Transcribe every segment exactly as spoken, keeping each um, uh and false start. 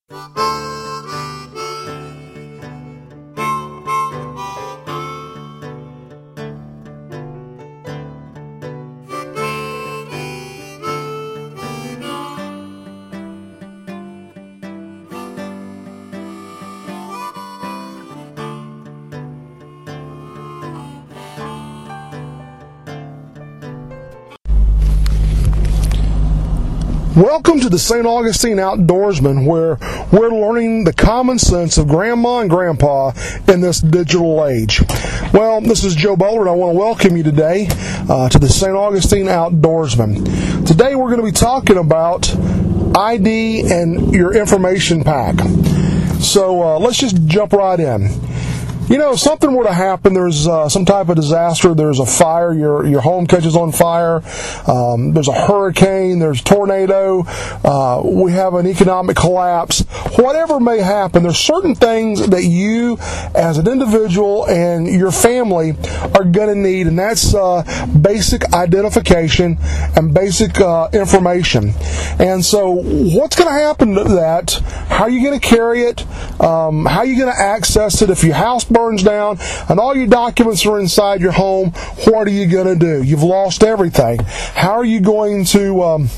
Welcome to the Saint Augustine Outdoorsman, where we're learning the common sense of Grandma and Grandpa in this digital age. Well, this is Joe Bowler, and I want to welcome you today uh, to the Saint Augustine Outdoorsman. Today we're going to be talking about I D and your information pack. So uh, let's just jump right in. You know, if something were to happen, there's uh, some type of disaster, there's a fire, your your home catches on fire, um, there's a hurricane, there's a tornado, uh, we have an economic collapse, whatever may happen, there's certain things that you as an individual and your family are going to need, and that's uh, basic identification and basic uh, information. And so what's going to happen to that? How are you going to carry it? Um, how are you going to access it? If your house burns down and all your documents are inside your home, what are you going to do? You've lost everything. How are you going to um,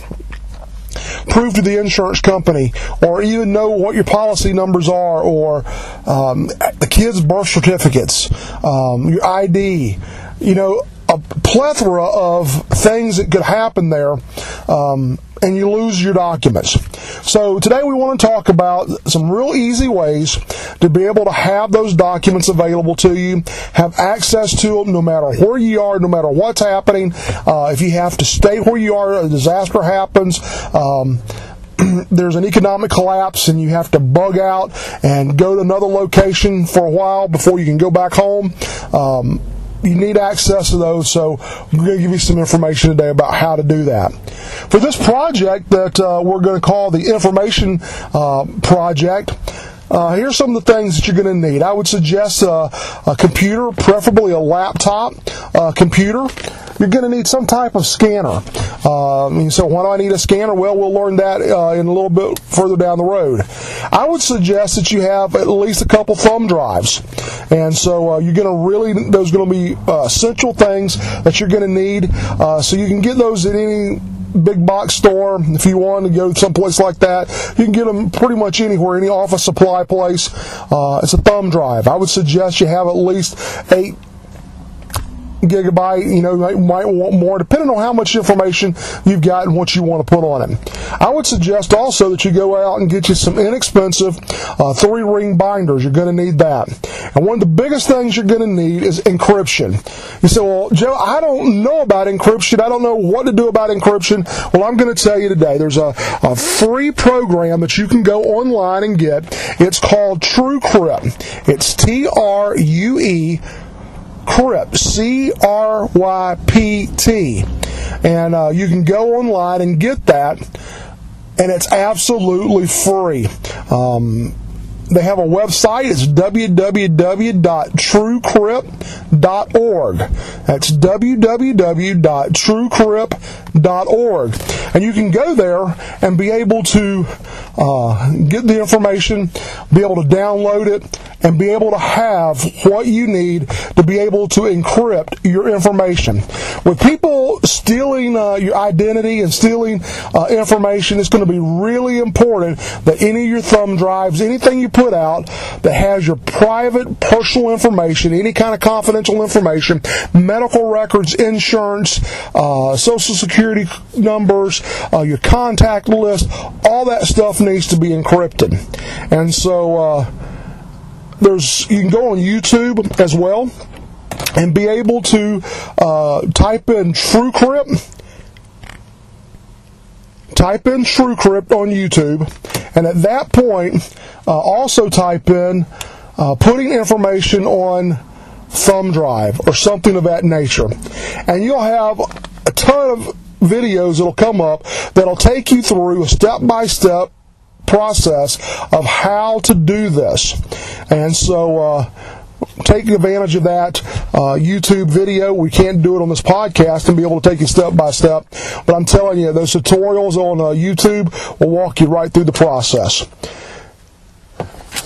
prove to the insurance company, or even know what your policy numbers are, or um, the kids' birth certificates, um, your I D, you know, a plethora of things that could happen there, um, and you lose your documents. So today we want to talk about some real easy ways to be able to have those documents available to you, have access to them no matter where you are, no matter what's happening. Uh, if you have to stay where you are, a disaster happens, um, there's an economic collapse and you have to bug out and go to another location for a while before you can go back home, um, you need access to those, so we're going to give you some information today about how to do that. For this project that uh, we're going to call the Information uh, Project, Uh, here's some of the things that you're going to need. I would suggest a, a computer, preferably a laptop uh, computer. You're going to need some type of scanner. Um, so why do I need a scanner? Well, we'll learn that uh, in a little bit further down the road. I would suggest that you have at least a couple thumb drives. And so uh, you're going to really, those are going to be uh, essential things that you're going to need. Uh, so you can get those at any big box store. If you want to go someplace like that, you can get them pretty much anywhere, any office supply place. Uh, it's a thumb drive. I would suggest you have at least eight gigabyte, you know, you might, might want more, depending on how much information you've got and what you want to put on it. I would suggest also that you go out and get you some inexpensive uh, three-ring binders. You're going to need that. And one of the biggest things you're going to need is encryption. You say, well, Joe, I don't know about encryption. I don't know what to do about encryption. Well, I'm going to tell you today. There's a, a free program that you can go online and get. It's called TrueCrypt. It's T R U E Crypt, C R Y P T, and uh, you can go online and get that, and it's absolutely free. Um, they have a website. It's w w w dot true crypt dot org. That's w w w dot true crypt dot org, and you can go there and be able to uh, get the information, be able to download it, and be able to have what you need to be able to encrypt your information. With people stealing uh, your identity and stealing uh, information, it's going to be really important that any of your thumb drives, anything you put out that has your private, personal information, any kind of confidential information, medical records, insurance, uh, social security numbers, uh, your contact list, all that stuff needs to be encrypted. And so uh, there's you can go on YouTube as well and be able to uh, type in TrueCrypt. Type in TrueCrypt on YouTube, and at that point, uh, also type in uh, putting information on thumb drive or something of that nature, and you'll have a ton of videos that'll come up that'll take you through a step-by-step process of how to do this. And so uh, take advantage of that uh, YouTube video. We can't do it on this podcast and be able to take you step by step, but I'm telling you, those tutorials on uh, YouTube will walk you right through the process.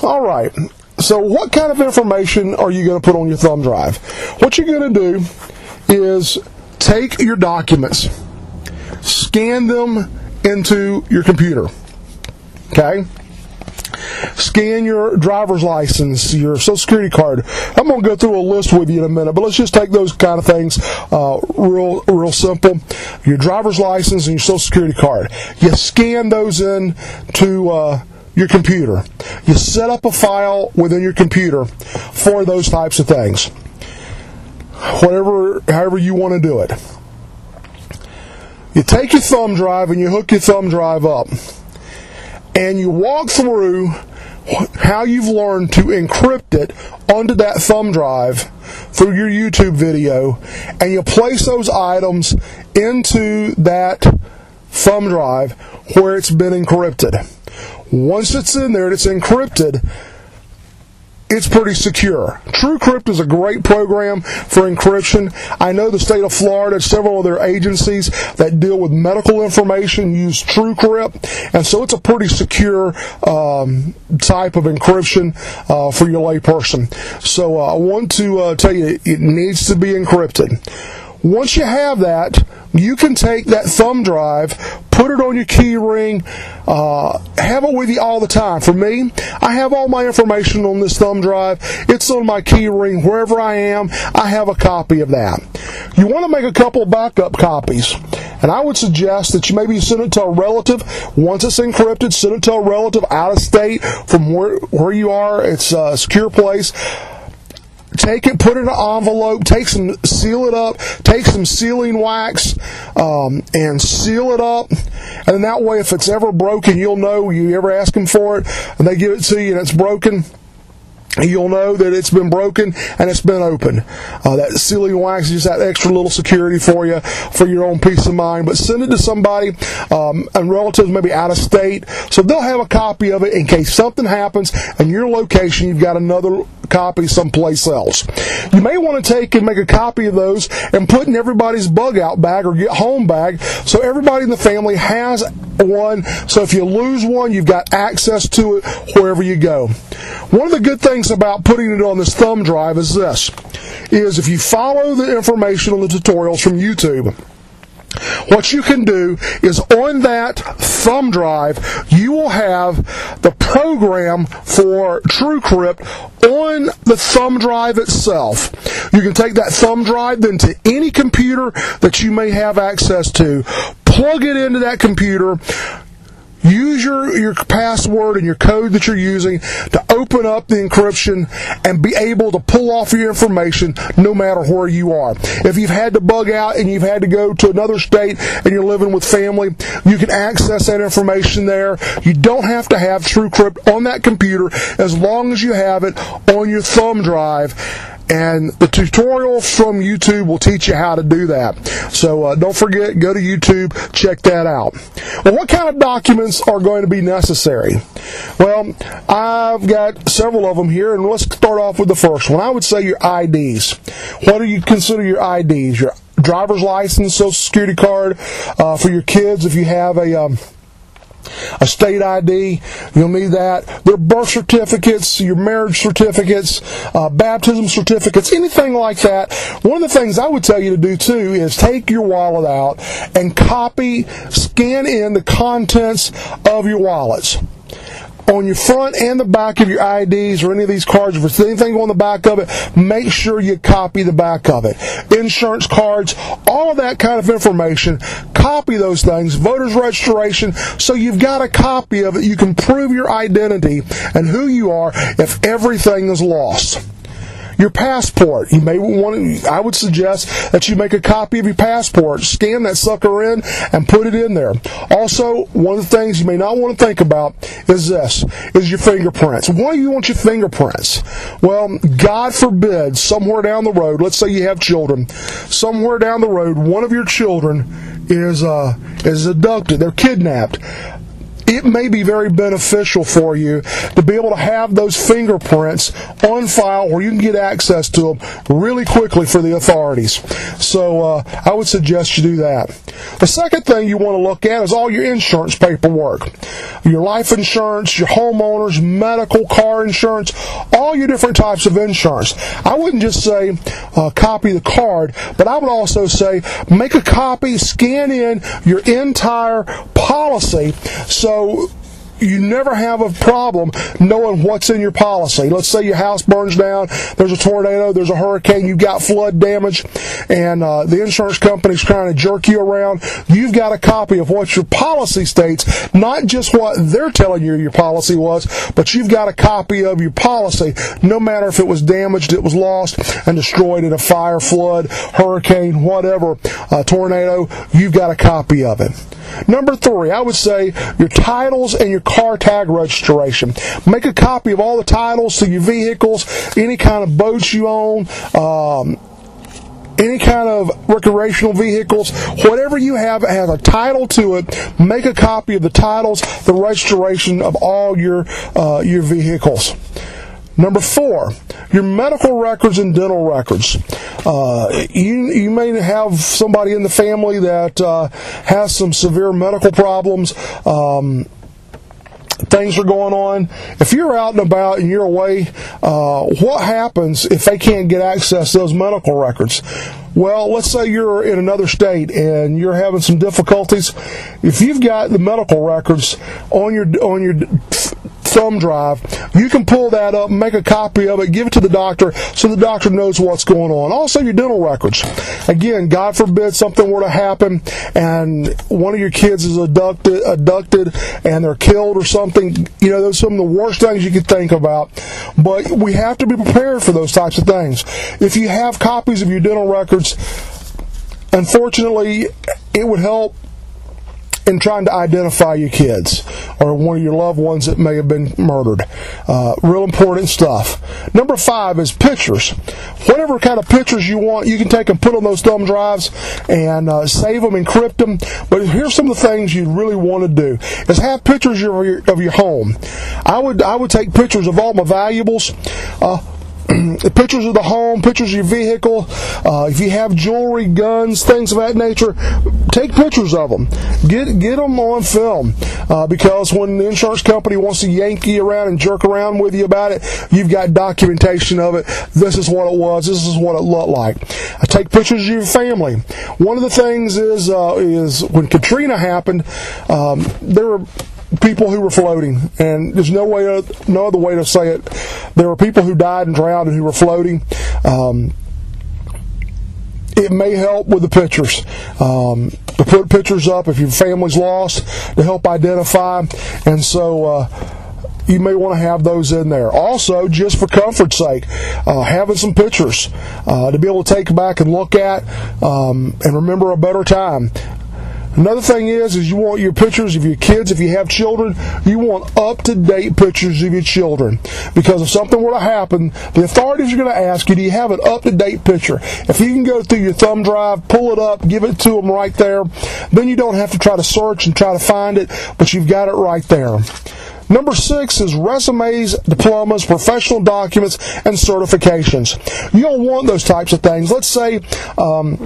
All right. So what kind of information are you going to put on your thumb drive? What you're going to do is take your documents, scan them into your computer. Okay? Scan your driver's license, your social security card. I'm going to go through a list with you in a minute, but let's just take those kind of things uh, real, real simple. Your driver's license and your social security card. You scan those in to uh, your computer. You set up a file within your computer for those types of things. Whatever, however you want to do it. You take your thumb drive and you hook your thumb drive up. And you walk through how you've learned to encrypt it onto that thumb drive through your YouTube video, and you place those items into that thumb drive where it's been encrypted. Once it's in there and it's encrypted, it's pretty secure. TrueCrypt is a great program for encryption. I know the state of Florida, several of their agencies that deal with medical information use TrueCrypt, and so it's a pretty secure um, type of encryption uh, for your layperson. So uh, I want to uh, tell you, it needs to be encrypted. Once you have that, you can take that thumb drive, put it on your key ring, uh, have it with you all the time. For me, I have all my information on this thumb drive. It's on my key ring. Wherever I am, I have a copy of that. You want to make a couple backup copies. And I would suggest that you maybe send it to a relative. Once it's encrypted, send it to a relative out of state from where, where you are. It's a secure place. Take it, put it in an envelope, take some, seal it up, take some sealing wax, um, and seal it up. And then that way, if it's ever broken, you'll know. You ever ask them for it, and they give it to you, and it's broken, you'll know that it's been broken and it's been open. Uh, that sealing wax is just that extra little security for you, for your own peace of mind. But send it to somebody, um, and relatives maybe out of state, so they'll have a copy of it in case something happens and your location, you've got another copy someplace else. You may want to take and make a copy of those and put in everybody's bug out bag or get home bag, so everybody in the family has one. So if you lose one, you've got access to it wherever you go. One of the good things about putting it on this thumb drive is this, is if you follow the information on the tutorials from YouTube, what you can do is on that thumb drive, you will have the program for TrueCrypt on the thumb drive itself. You can take that thumb drive then to any computer that you may have access to, plug it into that computer, use your, your password and your code that you're using to open up the encryption and be able to pull off your information no matter where you are. If you've had to bug out and you've had to go to another state and you're living with family, you can access that information there. You don't have to have TrueCrypt on that computer as long as you have it on your thumb drive. And the tutorials from YouTube will teach you how to do that. So uh, don't forget, go to YouTube, check that out. Well, what kind of documents are going to be necessary? Well, I've got several of them here, and let's start off with the first one. I would say your I Ds. What do you consider your I Ds? Your driver's license, social security card, uh, for your kids if you have a... Um, a state I D, you'll need that. Their birth certificates, your marriage certificates, uh, baptism certificates, anything like that. One of the things I would tell you to do too is take your wallet out and copy, scan in the contents of your wallets. On your front and the back of your I Ds or any of these cards, if there's anything on the back of it, make sure you copy the back of it. Insurance cards, all of that kind of information, copy those things. Voter's registration, so you've got a copy of it. You can prove your identity and who you are if everything is lost. Your passport, you may want to, I would suggest that you make a copy of your passport, scan that sucker in, and put it in there. Also, one of the things you may not want to think about is this, is your fingerprints. Why do you want your fingerprints? Well, God forbid, somewhere down the road, let's say you have children, somewhere down the road, one of your children is, uh, is abducted, they're kidnapped. it may be very beneficial for you to be able to have those fingerprints on file where you can get access to them really quickly for the authorities. So uh, I would suggest you do that. The second thing you want to look at is all your insurance paperwork. Your life insurance, your homeowners, medical, car insurance, all your different types of insurance. I wouldn't just say uh, copy the card, but I would also say make a copy, scan in your entire policy so you never have a problem knowing what's in your policy. Let's say your house burns down, there's a tornado, there's a hurricane, you've got flood damage, and uh, the insurance company's trying to jerk you around. You've got a copy of what your policy states, not just what they're telling you your policy was, but you've got a copy of your policy, no matter if it was damaged, it was lost and destroyed in a fire, flood, hurricane, whatever, uh, tornado, you've got a copy of it. Number three, I would say your titles and your car tag registration. Make a copy of all the titles to your vehicles, any kind of boats you own, um, any kind of recreational vehicles, whatever you have that has a title to it, make a copy of the titles, the registration of all your uh, your vehicles. Number four, your medical records and dental records. Uh, you, you may have somebody in the family that uh, has some severe medical problems. Um, things are going on. If you're out and about and you're away, uh, what happens if they can't get access to those medical records? Well, let's say you're in another state and you're having some difficulties. If you've got the medical records on your on your thumb drive, you can pull that up, make a copy of it, give it to the doctor so the doctor knows what's going on. Also, your dental records. Again, God forbid something were to happen and one of your kids is abducted, abducted and they're killed or something. You know, those are some of the worst things you could think about. But we have to be prepared for those types of things. If you have copies of your dental records, unfortunately, it would help in trying to identify your kids or one of your loved ones that may have been murdered. Uh, real important stuff. Number five is pictures. Whatever kind of pictures you want, you can take and put on those thumb drives and uh, save them, encrypt them. But here's some of the things you really want to do: is have pictures of your, of your home. I would I would take pictures of all my valuables. Uh, pictures of the home, pictures of your vehicle. Uh, if you have jewelry, guns, things of that nature, take pictures of them. Get get them on film, uh, because when the insurance company wants to yank you around and jerk around with you about it, you've got documentation of it. This is what it was. This is what it looked like. Uh, take pictures of your family. One of the things is uh, is when Katrina happened, um, there were people who were floating, and there's no way, no other way to say it. There were people who died and drowned and who were floating. Um, it may help with the pictures. Um, to put pictures up if your family's lost, to help identify, and so uh, you may want to have those in there. Also, just for comfort's sake, uh, having some pictures uh, to be able to take back and look at um, and remember a better time. Another thing is, is you want your pictures of your kids. If you have children, you want up-to-date pictures of your children. Because if something were to happen, the authorities are going to ask you, do you have an up-to-date picture? If you can go through your thumb drive, pull it up, give it to them right there, then you don't have to try to search and try to find it, but you've got it right there. Number six is resumes, diplomas, professional documents, and certifications. You don't want those types of things. Let's say um,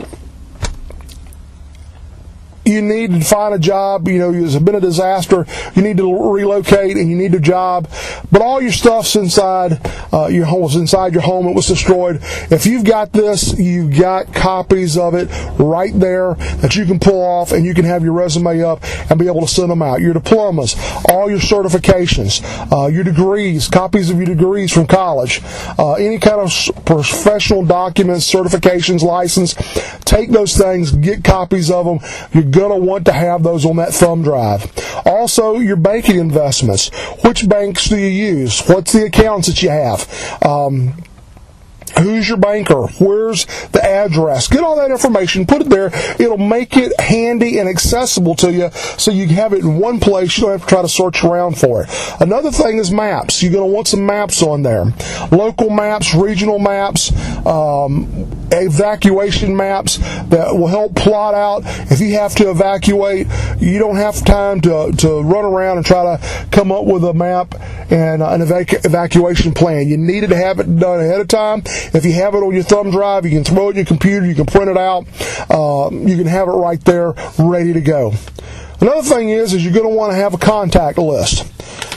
you need to find a job, you know, there's been a disaster, you need to relocate and you need a job, but all your stuff's inside uh, your home, was inside your home, it was destroyed. If you've got this, you've got copies of it right there that you can pull off, and you can have your resume up and be able to send them out. Your diplomas, all your certifications, uh, your degrees, copies of your degrees from college, uh, any kind of professional documents, certifications, license, take those things, get copies of them. You're going to want to have those on that thumb drive. Also, your banking investments. Which banks do you use? What's the accounts that you have? Um, Who's your banker? Where's the address? Get all that information, put it there. It'll make it handy and accessible to you, so you have it in one place. You don't have to try to search around for it. Another thing is maps. You're going to want some maps on there. Local maps, regional maps, um, evacuation maps that will help plot out if you have to evacuate. You don't have time to, to run around and try to come up with a map and uh, an evac- evacuation plan. You needed to have it done ahead of time. If you have it on your thumb drive, you can throw it in your computer, you can print it out, uh, you can have it right there ready to go. Another thing is, is you're going to want to have a contact list.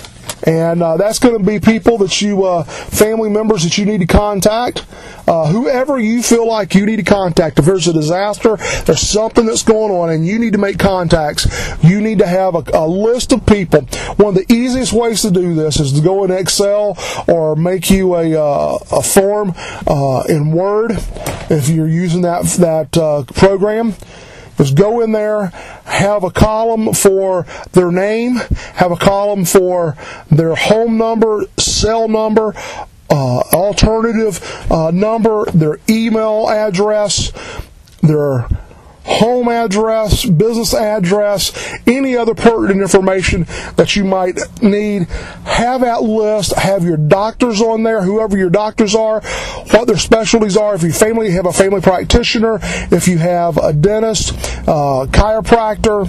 And uh, that's going to be people that you, uh, family members that you need to contact, uh, whoever you feel like you need to contact. If there's a disaster, there's something that's going on, and you need to make contacts, you need to have a, a list of people. One of the easiest ways to do this is to go in Excel or make you a, uh, a form uh, in Word if you're using that, that uh, program. Is go in there, have a column for their name, have a column for their home number, cell number, uh, alternative uh, number, their email address, their home address, business address, any other pertinent information that you might need. Have that list, have your doctors on there, whoever your doctors are, what their specialties are. If you family have a family practitioner, if you have a dentist, uh, chiropractor,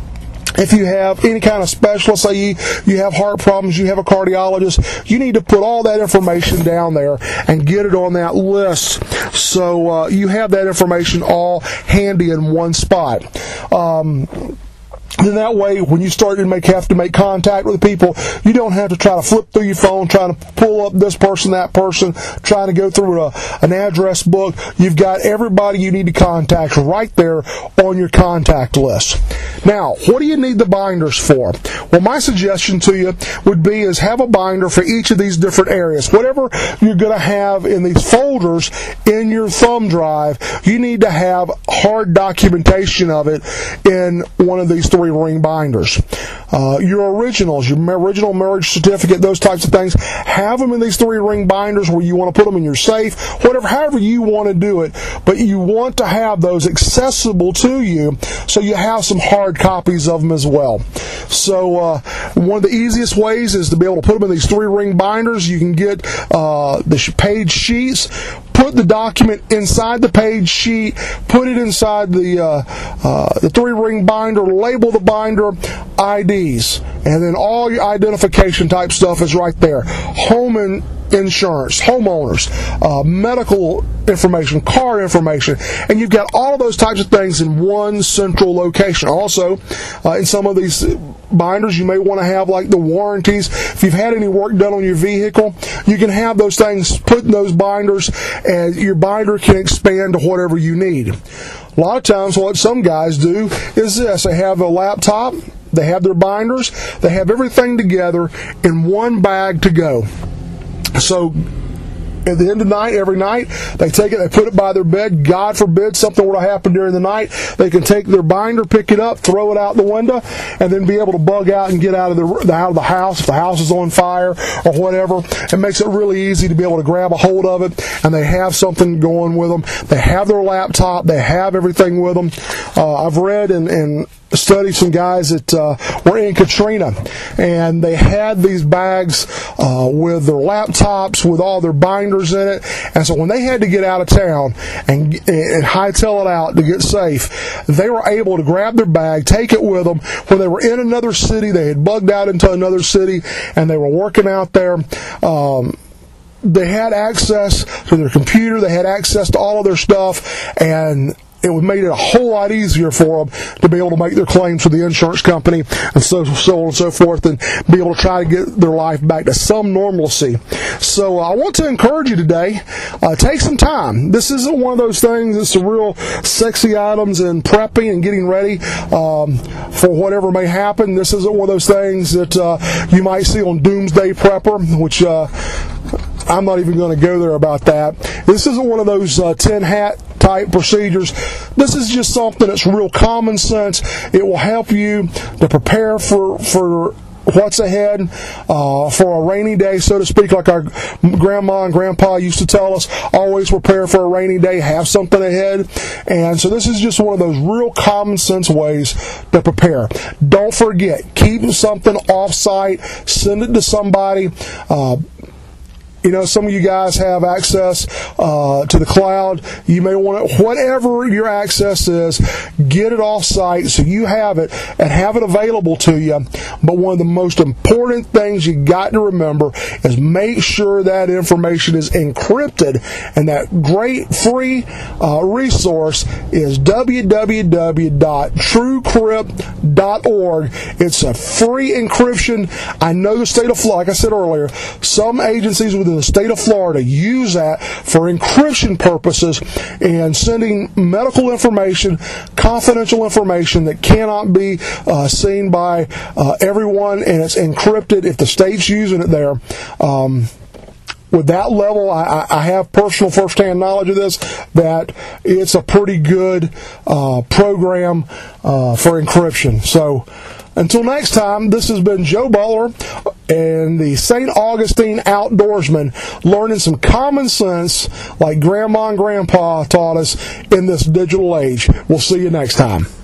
if you have any kind of specialist, say you, you have heart problems, you have a cardiologist, you need to put all that information down there and get it on that list so uh, you have that information all handy in one spot. Um, Then that way, when you start to make have to make contact with people, you don't have to try to flip through your phone, trying to pull up this person, that person, trying to go through a, an address book. You've got everybody you need to contact right there on your contact list. Now, what do you need the binders for? Well, my suggestion to you would be is have a binder for each of these different areas. Whatever you're going to have in these folders in your thumb drive, you need to have hard documentation of it in one of these three ring binders. Uh, your originals, your original marriage certificate, those types of things, have them in these three ring binders where you want to put them in your safe, whatever, however you want to do it, but you want to have those accessible to you so you have some hard copies of them as well. So uh, one of the easiest ways is to be able to put them in these three ring binders. You can get uh, the page sheets, put the document inside the page sheet, put it inside the uh, uh, the three ring binder, label the binder I Ds, and then all your identification type stuff is right there. Home and insurance, homeowners, uh, medical information, car information, and you've got all of those types of things in one central location. Also, uh, in some of these binders, you may want to have like the warranties. If you've had any work done on your vehicle, you can have those things put in those binders, and your binder can expand to whatever you need. A lot of times what some guys do is this: they have a laptop, they have their binders, they have everything together in one bag to go. So at the end of the night, every night, they take it, they put it by their bed. God forbid something were to happen during the night, they can take their binder, pick it up, throw it out the window, and then be able to bug out and get out of the out of the house if the house is on fire or whatever. It makes it really easy to be able to grab a hold of it, and they have something going with them. They have their laptop, they have everything with them. Uh, I've read and, and studied some guys that uh, were in Katrina, and they had these bags uh, with their laptops, with all their binders in it, and so when they had to get out of town and, and hightail it out to get safe, they were able to grab their bag, take it with them. When they were in another city, they had bugged out into another city, and they were working out there. Um, they had access to their computer, they had access to all of their stuff, and it made it a whole lot easier for them to be able to make their claims to the insurance company and so, so on and so forth, and be able to try to get their life back to some normalcy. So uh, I want to encourage you today, uh, take some time. This isn't one of those things that's the real sexy items in prepping and getting ready um, for whatever may happen. This isn't one of those things that uh, you might see on Doomsday Prepper, which uh, I'm not even going to go there about that. This isn't one of those uh, tin hat type procedures. This is just something that's real common sense. It will help you to prepare for for what's ahead, uh, for a rainy day, so to speak, like our grandma and grandpa used to tell us, always prepare for a rainy day, have something ahead. And so this is just one of those real common sense ways to prepare. Don't forget, keep something off site, send it to somebody. Uh, You know, some of you guys have access uh, to the cloud. You may want to, whatever your access is, get it off site so you have it and have it available to you. But one of the most important things you got to remember is make sure that information is encrypted. And that great free uh, resource is w w w dot truecrypt dot org. It's a free encryption. I know the state of Florida, like I said earlier, some agencies within the state of Florida use that for encryption purposes and sending medical information, confidential information that cannot be uh, seen by uh, everyone, and it's encrypted if the state's using it there. Um, With that level, I, I have personal first-hand knowledge of this, that it's a pretty good uh, program uh, for encryption. So until next time, this has been Joe Bowler and the Saint Augustine Outdoorsman, learning some common sense like Grandma and Grandpa taught us in this digital age. We'll see you next time.